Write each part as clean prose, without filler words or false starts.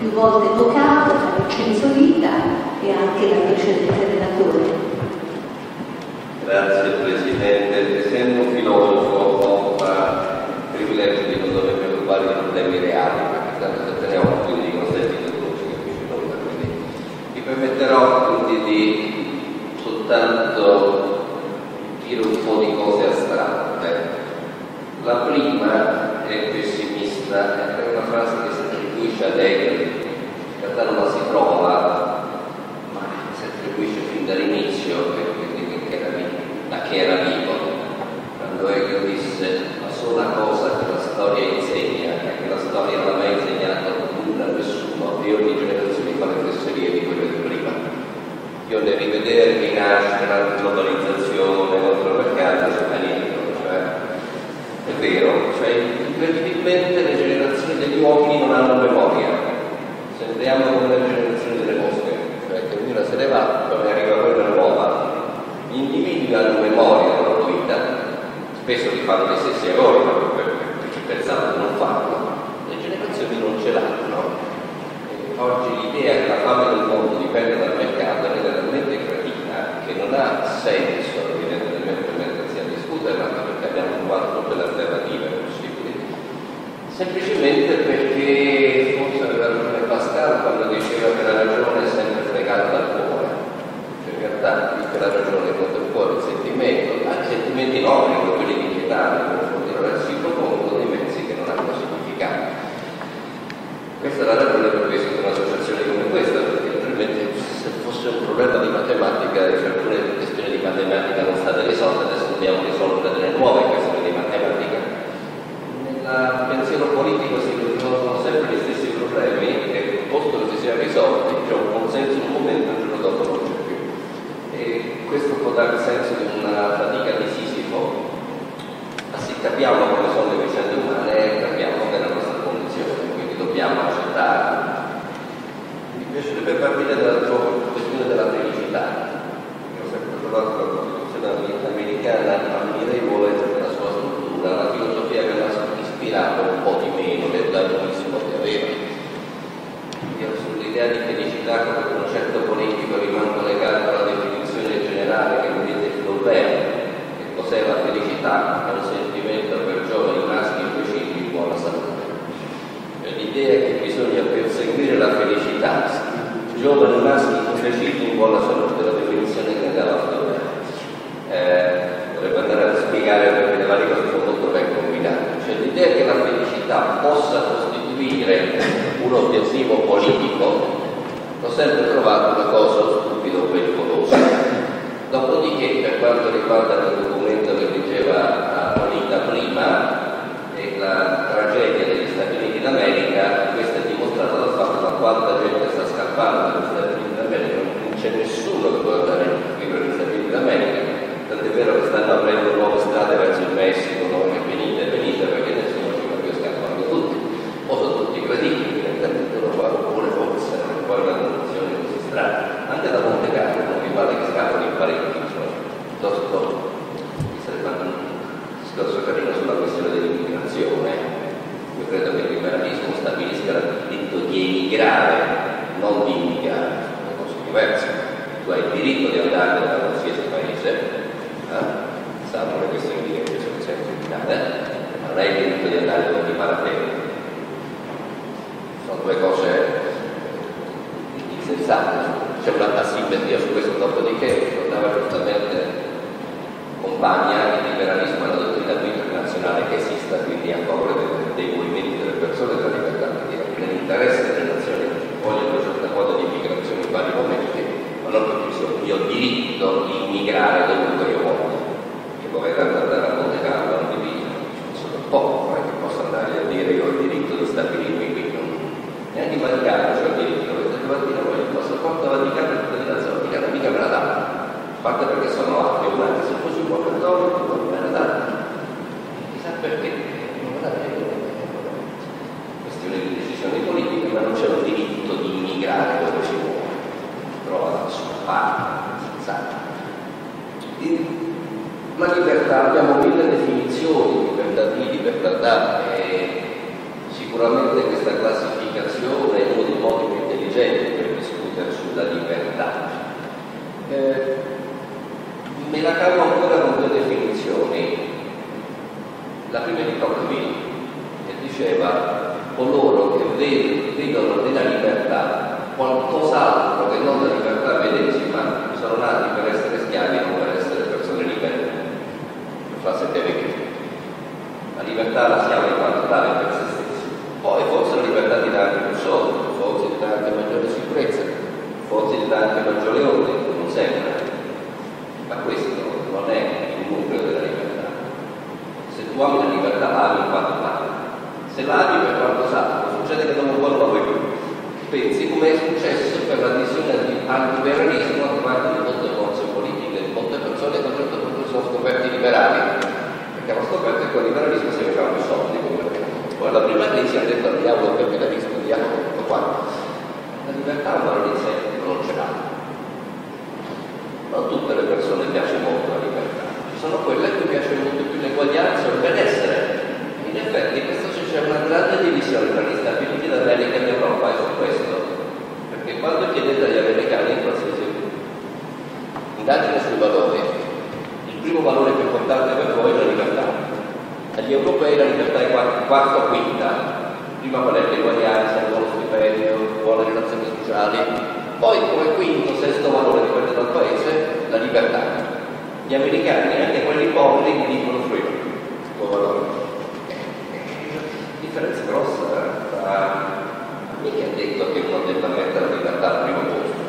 più volte evocato, tra Vincenzo Vita e anche la precedente relatore. Grazie Presidente. Essendo un filosofo ho il privilegio di non dover preoccupare di problemi reali, perché tanto se teniamo quindi di consentito non ci capisce nulla, quindi mi permetterò quindi di soltanto dire un po' di cose astratte. La prima è pessimista, è una frase che si attribuisce ad Hegel, in realtà non la si trova, ma si attribuisce fin dall'inizio, da che era vivo, quando Hegel disse: la sola cosa che la storia insegna è che la storia non ha mai insegnato nulla a nessuno e ogni generazione fa le fesserie di quelle di prima. Io nel rivedere che nasce la globalizzazione, l'altro mercato, c'è niente, cioè è vero, cioè incredibilmente le generazioni degli uomini non hanno memoria, sembriamo come le generazioni delle mosche, cioè che ognuna se ne va, poi arriva quella nuova. Gli individui hanno memoria della loro vita, spesso li fanno gli stessi errori, perché ci pensavano di non farlo, le generazioni non ce l'hanno. Oggi l'idea che la fame del mondo dipende dal mercato è talmente cretina che non ha senso evidentemente mettersi a discutere, anche perché abbiamo trovato tutte le alternative possibili, semplicemente perché forse aveva ragione Pascal quando diceva che la ragione è sempre fregata dal cuore. In realtà più che la ragione conta il cuore, il sentimento, anche sentimenti nobili, come quelli di pietà, come continuare a si propongono dei mezzi che non hanno significato. Questa è la ragione per cui esiste un'associazione come questa, perché altrimenti se fosse un problema di matematica, se alcune questioni di matematica non state risolte, adesso dobbiamo risolvere delle nuove questioni di matematica. Nel pensiero politico si risolvono sempre gli stessi problemi e posto che si siano risolti c'è un consenso in un momento e il giorno dopo non c'è più. E questo può dare il senso di una fatica di Sisifo. Ma sì, capiamo come sono le vicende umane e capiamo che è la nostra condizione, quindi dobbiamo accettare. Mi piacerebbe partire dalla questione della felicità. Io ho sempre trovato la Costituzione americana ammirevole per la sua struttura, la filosofia che l'ha ispirato un po' di meno del datorismo che aveva. Io sull'idea di felicità come concetto politico rimango legato alla definizione generale che mi dice Flaubert. Che cos'è la felicità? È un sentimento per giovani maschi imbecilli in buona salute. L'idea è che bisogna perseguire la felicità, giovani maschi imbecilli in buona salute, la definizione che dava Flaubert. Dovrebbe andare a spiegare perché le varie cose sono molto ben combinate. Cioè l'idea che la felicità possa costituire un obiettivo politico l'ho sempre trovato una cosa stupido o pericolosa. Dopodiché, per quanto riguarda il documento che diceva Anita prima, la tragedia degli Stati Uniti d'America, questa è dimostrata dal fatto da quanta gente sta scappando dagli Stati Uniti d'America, non c'è nessuno che vuole andare a vivere negli Stati Uniti d'America, tant'è vero che stanno aprendo nuove strade verso il Messico, nuove venite perché nessuno ci va più, scappando tutti, o sono tutti credibili, evidentemente lo fanno pure forse, poi una condizione così strana, anche da Monte Carlo, non mi pare che scappano in parecchi, cioè, piuttosto mi sarebbe un discorso carino sulla questione dell'immigrazione. Io credo che il liberalismo stabilisca il diritto di emigrare, non di immigrare, sono cose diverse. Tu hai il diritto di andare da qualsiasi paese, salvo le questioni di legge sono sempre indicate, ma non hai il diritto di andare dove ti pare a te. Sono due cose insensate. C'è una asimmetria su questo, dopodiché ricordava giustamente compagna il liberalismo e la dottrina internazionale che esista, quindi a favore dei movimenti delle persone, della libertà di dire, nell'interesse delle nazioni che vogliono una certa quota di immigrazione in vari momenti, ma non perché io ho diritto di immigrare dovunque io voglio. Io vorrei andare a Monte Carlo, non mi dico, sono poco, non è che posso andare a dire io ho il diritto di stabilirmi qui, neanche in Vaticano c'è il diritto, questa mattina voglio il passaporto Vaticano e cittadinanza Vaticana, mica me la dà. A parte perché sono ateo, ma se fossi un po' cattolico non me la dà. Chissà perché non me la dà. Questione di decisioni politiche, ma non c'è un diritto di immigrare dove si vuole. Trova la sua parte, senza. La libertà, abbiamo mille definizioni, libertà di, libertà da, e sicuramente questa classificazione è uno dei modi anche maggiore ordine, non sempre, ma questo non è il nucleo della libertà. Se tu ami la libertà, ami in quanto tale. Se la ami per quanto sa, succede che dopo un po' non la vuoi più. Pensi come è successo per la visione antiimperialismo da parte di molte forze politiche, di molte persone che a un certo punto si sono scoperti liberali, perché hanno scoperto che con il liberalismo si facevano i soldi. Poi la prima crisi ha detto andiamo al capitalismo, andiamo tutto qua. La libertà è un valore in sé, non ce l'ha. Non tutte le persone piace molto la libertà, ci sono quelle a cui piace molto più l'eguaglianza o il benessere. In effetti questo c'è una grande divisione tra gli Stati Uniti d'America e l'Europa su questo, perché quando chiedete agli americani in qualsiasi indagine sui valori, il primo valore più importante per voi è la libertà. Agli europei la libertà è quarta o quinta. Prima qual è l'eguaglianza, il buono stipendio, buone relazioni sociali, poi come quinto, sesto valore dipende dal paese, la libertà. Gli americani, anche quelli poveri, dicono freedom, il tuo valore. Differenza grossa tra mica ha detto che uno debba mettere la libertà al primo posto.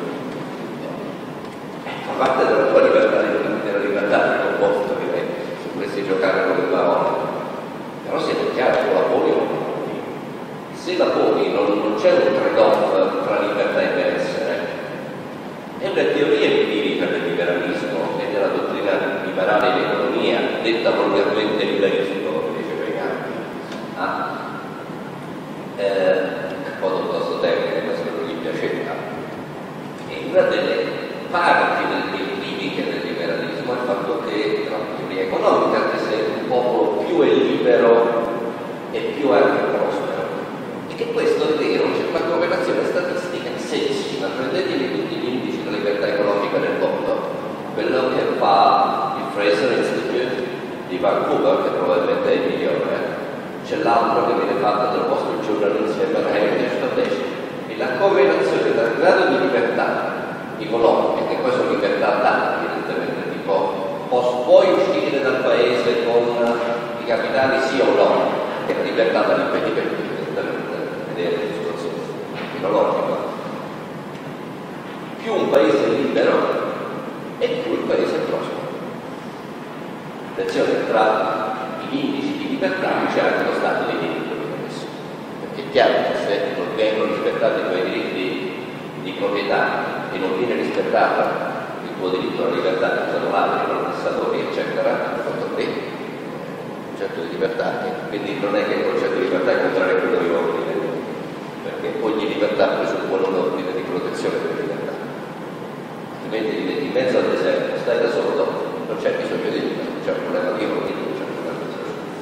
Fa parte della tua libertà, della libertà al primo posto, direi, se volessi giocare con le parole. Però siamo chiari, tu la poni o non la poni. Se la poni non c'è un trade-off tra libertà e benessere. È una teoria empirica del liberalismo e della dottrina liberale in economia, detta volgarmente liberismo, come diceva Inganti. Un po' piuttosto tecnico, questo non gli piaceva. E una delle parti empiriche del liberalismo è il fatto che la teoria economica, che se un popolo più è libero e più è anche prospero. E che questo è vero, c'è una correlazione statistica sensibile. Prendetevi tutti gli indici della libertà economica nel mondo, quello che fa il Fraser Institute di Vancouver, che probabilmente è il migliore, c'è l'altro che viene fatto dal Wall Street Journal insieme alla Heritage Foundation, e la correlazione tra il grado di libertà economica, che poi sono libertà date evidentemente, tipo puoi uscire dal paese con i capitali sì o no, che la libertà dall'impedimento, evidentemente, vedere il discorso filologico. Più un paese è libero e più il paese è prospero. Attenzione, tra gli indici di libertà c'è anche lo stato di diritto adesso, perché è chiaro che se non vengono rispettati i tuoi diritti di proprietà e non viene rispettato il tuo diritto alla libertà di usare altri, non passatori, eccetera, fatto qui il concetto di libertà, quindi non è che il concetto di libertà è contrario a quello di ordine, perché ogni libertà presuppone un ordine di protezione delle libertà, altrimenti diventi in mezzo al deserto, stai da solo, non c'è bisogno di libertà, non c'è un problema di ordine, non c'è un problema di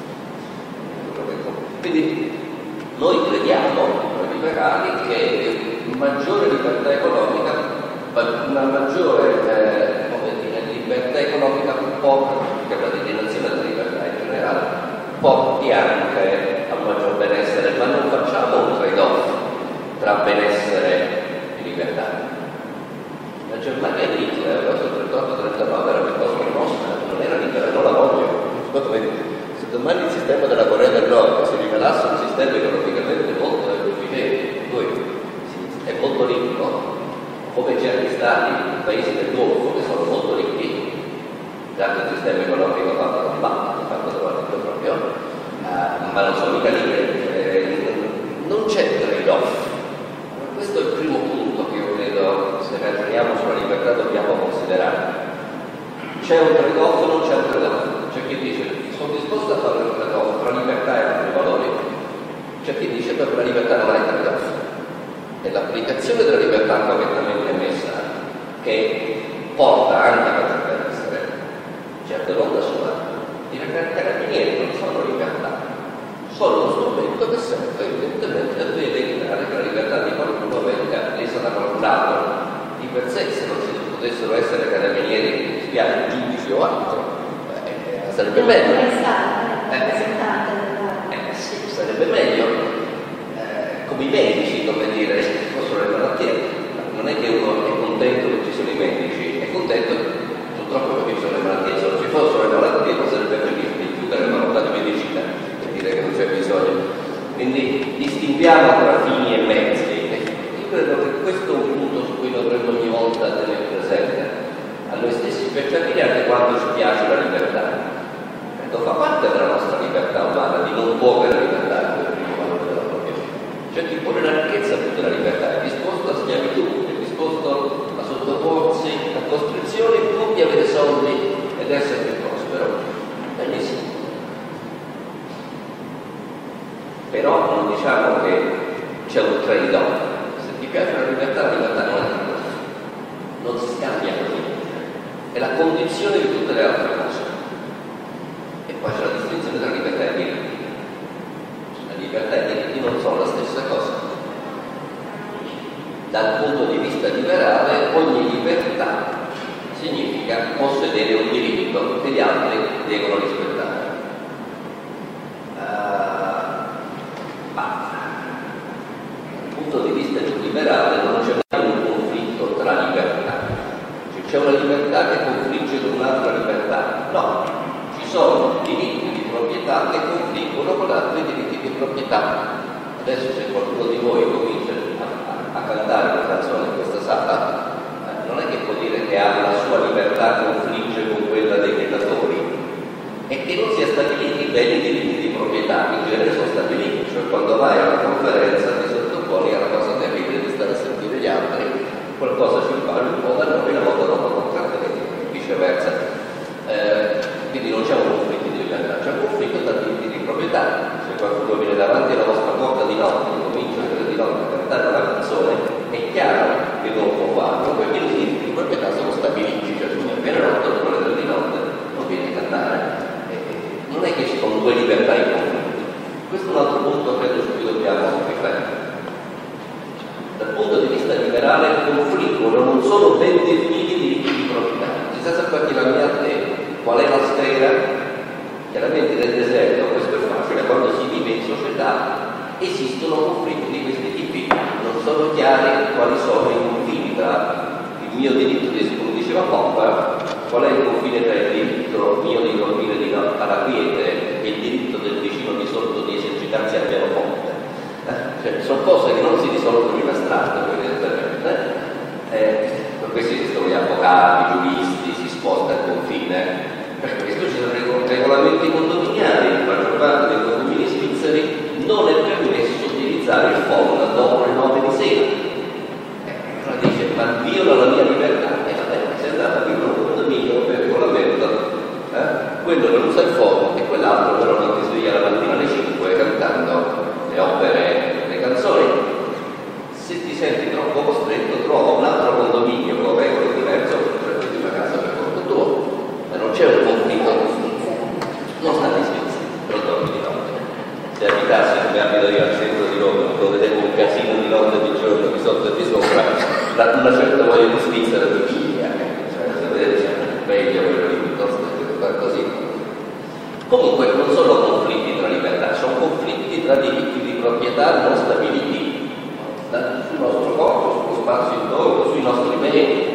protezione. Quindi noi crediamo, noi liberali, che maggiore libertà economica, una maggiore libertà economica che la declinazione della libertà in generale porti anche a un maggior benessere, ma non facciamo un trade-off tra benessere e libertà. La Germania di Hitler, il 38-39, era piuttosto nostra, non era libera, non la voglio. Se domani il sistema della Corea del Nord si rivelasse un sistema economicamente molto efficiente, è molto ricco, come certi stati, paesi del Golfo che sono molto ricchi, già che il sistema economico fatto da banca, fatto da banca proprio, ma non sono mica liberi, non c'è trade-off. Questo è il primo punto che io credo, se ragioniamo sulla libertà, dobbiamo considerare. C'è un trade-off o non c'è un trade-off? C'è chi dice sono disposto a fare un trade-off tra libertà e altri valori, c'è chi dice per la libertà non hai trade-off. È l'applicazione della libertà correttamente messa che porta anche a maggior benessere. Certo non da sola. I carabinieri non sono libertà, sono uno strumento che serve evidentemente a delimitare che la libertà di qualcuno venga lesa da qualcun altro. Di per sé, se non ci potessero essere carabinieri, spiagge, giudici o altro, sarebbe meglio. Sì, sarebbe meglio. Come i medici, come dire, fossero le malattie. Non è che uno è contento che ci sono i medici, è contento purtroppo che ci sono le malattie. Se non ci fossero le malattie non sarebbe felice di chiudere la facoltà di medicina e dire che non c'è bisogno. Quindi distinguiamo tra fini e mezzi. Io credo che questo è un punto su cui dovremmo ogni volta quanto ci piace la libertà. Ecco, fa parte della nostra libertà umana di non muovere la libertà come primo valore della propria vita. Cioè chi pone la ricchezza più della libertà è disposto a schiavitù, è disposto a sottoporsi a costrizioni pur di avere soldi ed essere più prospero. Benissimo. Però non diciamo che c'è un trade-off. Se ti piace la libertà non è così. Non si scambia così. È la condizione di tutte le altre cose. E poi c'è la distinzione tra libertà e diritti. La libertà e i diritti non sono la stessa cosa. Dal punto di vista liberale, ogni libertà significa possedere un diritto che gli altri devono rispettare. Dal punto di vista liberale non c'è mai un conflitto tra libertà. C'è una libertà che confligge con un'altra libertà. No, ci sono diritti di proprietà che confliggono con altri diritti di proprietà. Adesso se qualcuno di voi comincia a cantare una canzone in questa sala, non è che può dire che la sua libertà confligge con quella dei predatori, è che non si è stabiliti bene i diritti di proprietà, in genere sono stabiliti, cioè quando vai a una conferenza ti sottoponi alla cosa terribile di stare a sentire gli altri, qualcosa ci impari un po' da noi, la volta dopo contratterete, viceversa. Quindi non c'è un conflitto di libertà, c'è un conflitto tra diritti di proprietà. Se qualcuno viene davanti alla vostra porta di notte e comincia a di notte a cantare una canzone, è chiaro che non può farlo, perché i diritti di proprietà sono stabiliti, cioè tu mi appena notte, alle 3 di notte, non vieni a cantare. Non è che ci sono due libertà in conflitto. Questo è un altro punto credo su cui dobbiamo riflettere. Dal punto di vista liberale confliggono, non sono ben definiti i diritti di proprietà. Si sa particolarmente a te qual è la sfera? Chiaramente nel deserto, questo è facile, quando si vive in società esistono conflitti di questi tipi, non sono chiari quali sono i confini tra il mio diritto di, come diceva Popper, qual è il confine tra il diritto mio di dormire alla quiete e il diritto del vicino di sotto di esercitarsi a pianoforte. Cioè, sono cose che non si risolvono in astratto, evidentemente. Per questo esistono gli avvocati, i giuristi, si sposta il confine. Per questo ci sono regolamenti condominiali, in maggior parte dei condomini svizzeri non è permesso utilizzare il phone dopo le 9 di sera. Allora dice, ma viola la mia libertà. E vabbè, se è andata a vivere un condominio per regolamento, quello non usa il phone e quell'altro però non ti sveglia la mattina alle 5 cantando le opere, le canzoni. Se ti senti troppo costretto, trova un altro condominio con regole diverse o prendi una casa per conto tuo. Ma non c'è un conflitto, non sta in Svizzera, però dormi di notte. Se abitassi come abito io al centro di Roma, dove vedevo un casino di notte e di giorno, di sotto e di sopra, una certa voglia di Svizzera di figlia, cioè se vedete c'è meglio quello lì piuttosto che fare così. Comunque non sono conflitti tra libertà, sono conflitti tra diritti di proprietà non stabiliti sul nostro corpo, sullo spazio intorno, sui nostri beni.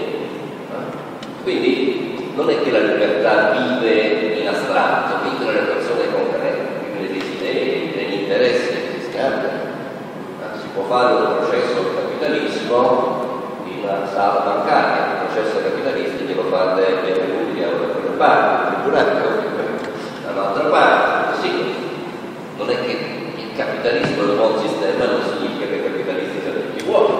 Quindi non è che la libertà vive in astratto, vive nelle persone concrete, vive nei desideri, negli interessi che si scambiano. Si può fare un processo capitalismo in una sala bancaria, il processo capitalistico lo fate Benvenuti da quella parte, il tribunale dall'altra parte, così. Non è che il capitalismo è un buon sistema, non significa che i capitalisti siano tutti buoni.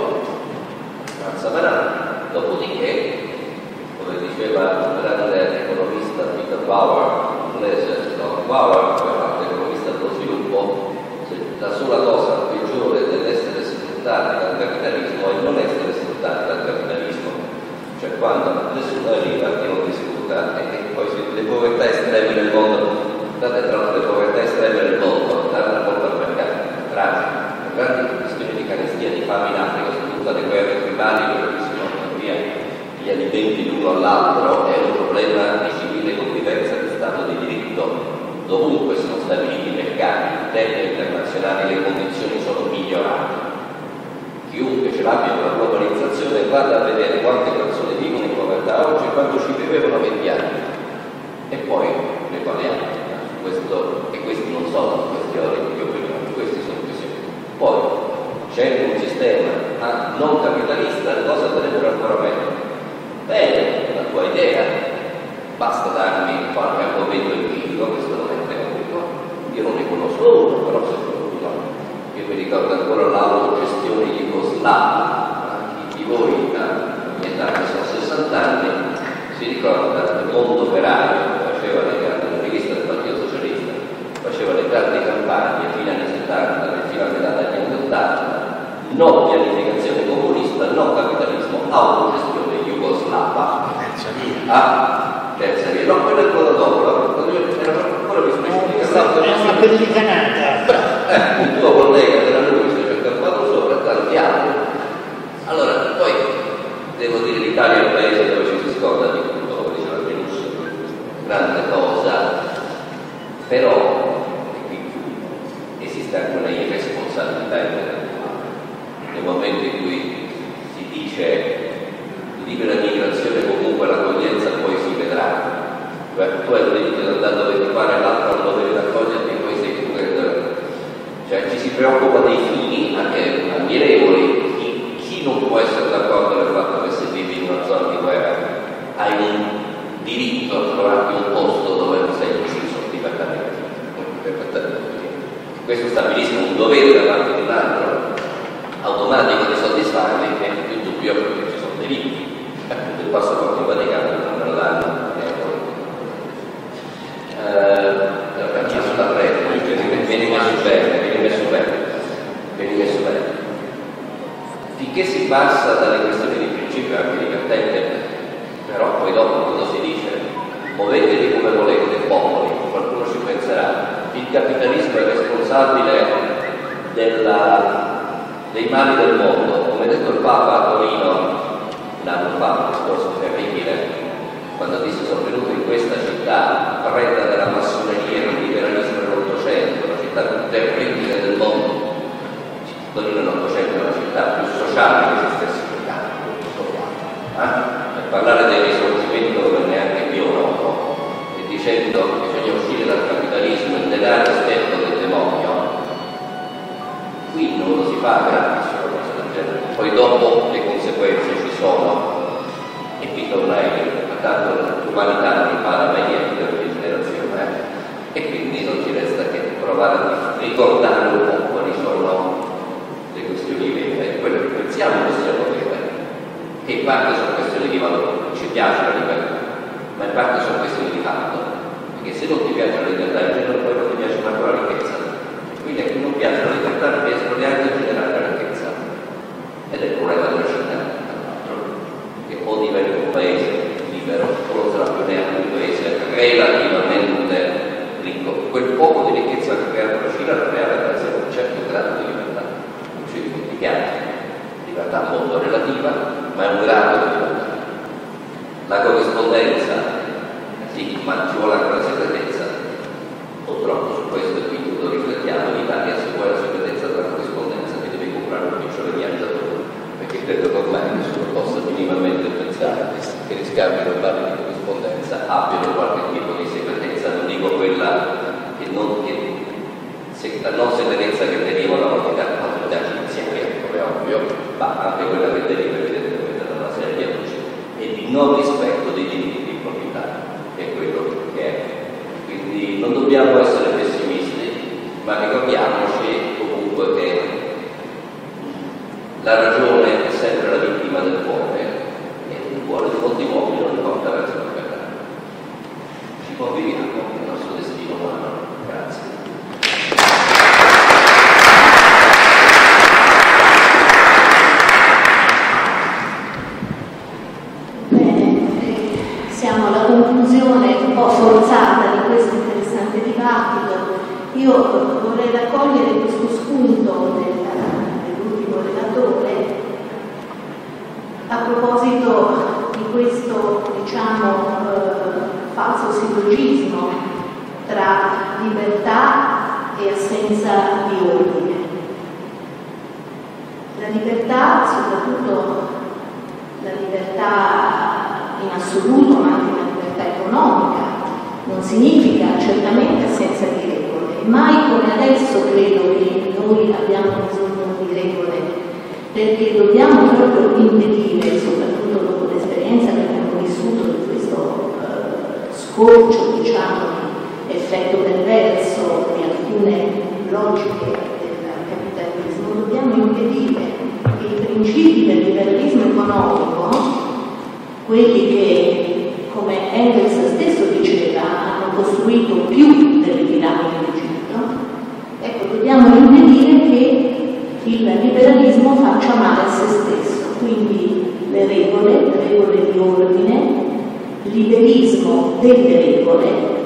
Dopodiché, come diceva un grande economista Peter Bauer, inglese, Bauer, economista dello sviluppo, la sola cosa peggiore dell'essere sfruttati dal capitalismo è non essere sfruttati dal capitalismo. Cioè quando nessuno arriva che non ti sfrutta e poi le povertà estreme nel mondo, guardate tra l'altro le povertà estreme nel mondo, dare la colpa al mercato, tragico. Le grandi questioni di carestia, di fame in Africa, soprattutto le guerre tribali che si portano via gli alimenti l'uno all'altro, è un problema di civile convivenza di Stato di diritto. Dovunque sono stabiliti i mercati, in termini internazionali le condizioni sono migliorate. Chiunque ce l'abbia con la globalizzazione vada a vedere quante persone vivono in povertà oggi e quanto ci vivevano 20 anni. E poi ne parliamo. E questi non sono questioni di opinione, questi sono questioni. Poi c'è un sistema non capitalista, le cose andrebbero ancora meglio. Bene, la tua idea, basta darmi qualche argomento empirico, questo non è teorico, io non ne conosco uno, però se qualcuno, io mi ricordo ancora l'autogestione jugoslava, chi di voi a mia età che sono 60 anni si ricorda del mondo operaio, faceva la rivista del Partito Socialista, faceva le grandi campagne fino agli anni 70 e fino a metà degli anni 80, no pianificazione comunista, no capitalismo, autogestione jugoslava. Terza via, no, quello è quello dopo, quando io era ancora mi specificavo. È una pellicanata. Il tuo collega della Luisa ci ha campato sopra tanti altri. Allora, poi devo dire l'Italia è un paese dove ci si scorda di tutto, come diceva Venus, grande cosa, però esiste anche una irresponsabilità intellettuale. Nel momento in cui si dice libera migrazione, comunque l'accoglienza poi si vedrà. Cioè, tu hai il diritto di andare dove ti pare, l'altro non deve raccoglierti e poi sei tu che... Cioè ci si preoccupa dei fini, anche ammirevoli. Chi non può essere d'accordo nel fatto che se vivi in una zona di guerra hai un diritto a trovarti un posto dove non sei ucciso liberamente. Questo stabilisce un dovere da parte di un altro automatico di soddisfarli, è più dubbio perché ci sono dei limiti. Il passaporto in Vaticano non l'hanno sulla prete, viene messo bene. Finché si passa dalle questioni di principio anche divertente, però poi dopo quando si dice muovetevi come volete, popoli, qualcuno ci penserà. Il capitalismo è responsabile dei mali del mondo, come ha detto il Papa a Torino l'anno fa, un discorso terribile, quando disse sono venuto in questa città preda della massoneria e del liberalismo dell'Ottocento, la città più terribile del mondo. Torino nell'Ottocento è la città più sociale che esistesse in Italia, per parlare del risorgimento come neanche più noto, e dicendo che bisogna uscire dal capitalismo e negare l'effetto del demonio. Qui non lo si fa gratis, una cosa del genere. Poi dopo le conseguenze ci sono. E qui tornai, tanto l'umanità non impara mai niente per generazione, e quindi non ci resta che provare a ricordare un po' quali sono le questioni vere, quelle che pensiamo che siano vere, che in parte sono questioni di valore, ci piace la libertà, ma in parte sono questioni di fatto, perché se non ti piace la libertà in genere poi non ti piace manco la ricchezza, quindi a chi non piace la libertà non riescono neanche a generare la ricchezza, ed è il problema della città, che o diventa un paese libero o non sarà più neanche un paese relativamente ricco. Quel poco di ricchezza che crea la Cina la crea grazie a un certo grado di libertà, non ci dimentichiamo, libertà molto relativa, ma è un grado di libertà. La corrispondenza, sì, ma ci vuole anche la segretezza. Purtroppo su questo qui tutto riflettiamo, in Italia se vuole la segretezza della corrispondenza ti devi comprare un picciolo viaggiatore, perché credo che ormai nessuno possa minimamente pensare che gli scambi normali di corrispondenza abbiano qualche tipo di segretezza, non dico quella che non segretezza che deriva dall'autorità giudiziaria, come è ovvio, ma anche quella che deriva evidentemente dalla serie di legge e di non rispetto dei diritti di proprietà, che è quello che è. Quindi non dobbiamo essere pessimisti, ma ricordiamoci comunque che la ragione è sempre la vittima del cuore e il cuore di molti uomini non li porta verso la verità. Ci conviviamo nel nostro destino umano. Grazie. Bene, siamo alla conclusione un po' forzata di questo interessante dibattito. Io vorrei raccogliere questo spunto dell'ultimo relatore a proposito di questo, falso sillogismo tra libertà e assenza di ordine. La libertà, soprattutto la libertà in assoluto, ma anche la libertà economica, non significa certamente assenza di regole. Mai come adesso credo che noi abbiamo bisogno di regole, perché dobbiamo proprio impedire, soprattutto dopo l'esperienza che abbiamo vissuto di questo scorcio, diciamo, effetto perverso di alcune logiche del capitalismo, dobbiamo impedire che i principi del liberalismo economico, quelli che, come Engels stesso diceva, hanno costruito più delle piramidi d'Egitto, ecco, dobbiamo impedire che il liberalismo faccia male a se stesso, quindi le regole di ordine, liberismo delle regole,